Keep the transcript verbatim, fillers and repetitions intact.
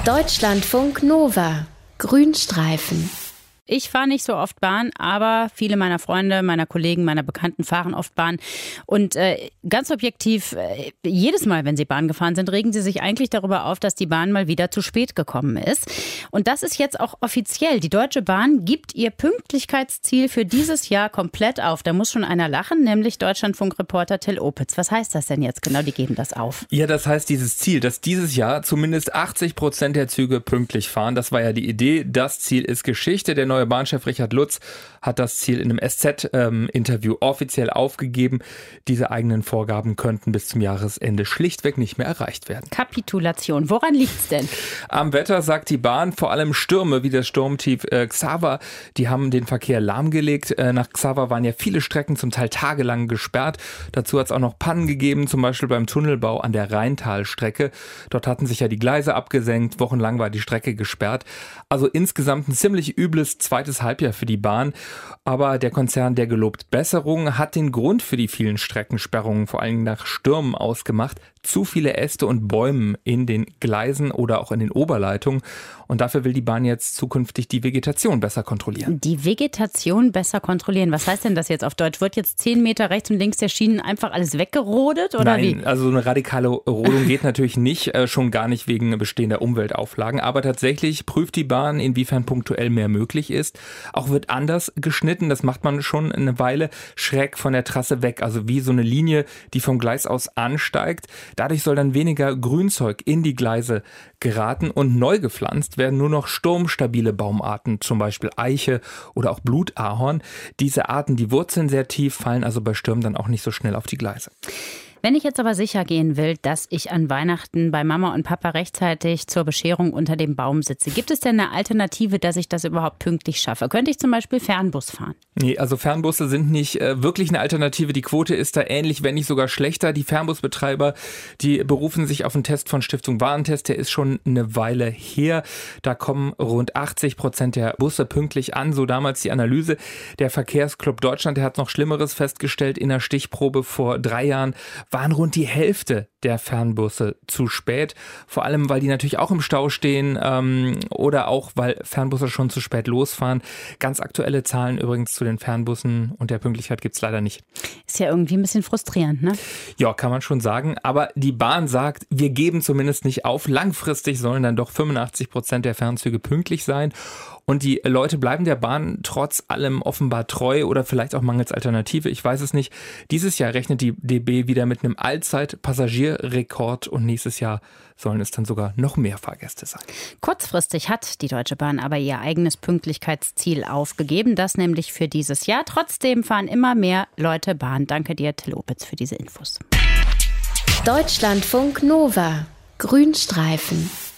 Deutschlandfunk Nova. Grünstreifen. Ich fahre nicht so oft Bahn, aber viele meiner Freunde, meiner Kollegen, meiner Bekannten fahren oft Bahn. Und äh, ganz objektiv, äh, jedes Mal, wenn sie Bahn gefahren sind, regen sie sich eigentlich darüber auf, dass die Bahn mal wieder zu spät gekommen ist. Und das ist jetzt auch offiziell. Die Deutsche Bahn gibt ihr Pünktlichkeitsziel für dieses Jahr komplett auf. Da muss schon einer lachen, nämlich Deutschlandfunk-Reporter Till Opitz. Was heißt das denn jetzt genau? Die geben das auf. Ja, das heißt dieses Ziel, dass dieses Jahr zumindest achtzig Prozent der Züge pünktlich fahren. Das war ja die Idee. Das Ziel ist Geschichte. Der neue Bahnchef Richard Lutz hat das Ziel in einem S Z-Interview ähm, offiziell aufgegeben. Diese eigenen Vorgaben könnten bis zum Jahresende schlichtweg nicht mehr erreicht werden. Kapitulation. Woran liegt's denn? Am Wetter sagt die Bahn, vor allem Stürme wie das Sturmtief äh, Xaver, die haben den Verkehr lahmgelegt. Äh, nach Xaver waren ja viele Strecken zum Teil tagelang gesperrt. Dazu hat es auch noch Pannen gegeben, zum Beispiel beim Tunnelbau an der Rheintalstrecke. Dort hatten sich ja die Gleise abgesenkt, wochenlang war die Strecke gesperrt. Also insgesamt ein ziemlich übles zweites Halbjahr für die Bahn. Aber der Konzern, der gelobt Besserung, hat den Grund für die vielen Streckensperrungen vor allem nach Stürmen ausgemacht. Zu viele Äste und Bäume in den Gleisen oder auch in den Oberleitungen. Und dafür will die Bahn jetzt zukünftig die Vegetation besser kontrollieren. Die Vegetation besser kontrollieren. Was heißt denn das jetzt auf Deutsch? Wird jetzt zehn Meter rechts und links der Schienen einfach alles weggerodet oder Nein, wie? Also eine radikale Rodung geht natürlich nicht, äh, schon gar nicht wegen bestehender Umweltauflagen. Aber tatsächlich prüft die Bahn, inwiefern punktuell mehr möglich ist. Auch wird anders geschnitten, das macht man schon eine Weile, schräg von der Trasse weg. Also wie so eine Linie, die vom Gleis aus ansteigt. Dadurch soll dann weniger Grünzeug in die Gleise geraten und neu gepflanzt werden nur noch sturmstabile Baumarten, zum Beispiel Eiche oder auch Blutahorn. Diese Arten, die wurzeln sehr tief, fallen also bei Stürmen dann auch nicht so schnell auf die Gleise. Wenn ich jetzt aber sicher gehen will, dass ich an Weihnachten bei Mama und Papa rechtzeitig zur Bescherung unter dem Baum sitze, gibt es denn eine Alternative, dass ich das überhaupt pünktlich schaffe? Könnte ich zum Beispiel Fernbus fahren? Nee, also Fernbusse sind nicht äh, wirklich eine Alternative. Die Quote ist da ähnlich, wenn nicht sogar schlechter. Die Fernbusbetreiber, die berufen sich auf einen Test von Stiftung Warentest. Der ist schon eine Weile her. Da kommen rund achtzig Prozent der Busse pünktlich an. So damals die Analyse. Der Verkehrsclub Deutschland, der hat noch Schlimmeres festgestellt. In der Stichprobe vor drei Jahren waren rund die Hälfte der Fernbusse zu spät. Vor allem, weil die natürlich auch im Stau stehen ähm, oder auch, weil Fernbusse schon zu spät losfahren. Ganz aktuelle Zahlen übrigens zu den Fernbussen und der Pünktlichkeit gibt es leider nicht. Ist ja irgendwie ein bisschen frustrierend, ne? Ja, kann man schon sagen. Aber die Bahn sagt, wir geben zumindest nicht auf. Langfristig sollen dann doch fünfundachtzig Prozent der Fernzüge pünktlich sein. Und die Leute bleiben der Bahn trotz allem offenbar treu oder vielleicht auch mangels Alternative. Ich weiß es nicht. Dieses Jahr rechnet die D B wieder mit einem Allzeit-Passagierrekord und nächstes Jahr sollen es dann sogar noch mehr Fahrgäste sein. Kurzfristig hat die Deutsche Bahn aber ihr eigenes Pünktlichkeitsziel aufgegeben, das nämlich für dieses Jahr. Trotzdem fahren immer mehr Leute Bahn. Danke dir, Till Opitz, für diese Infos. Deutschlandfunk Nova. Grünstreifen.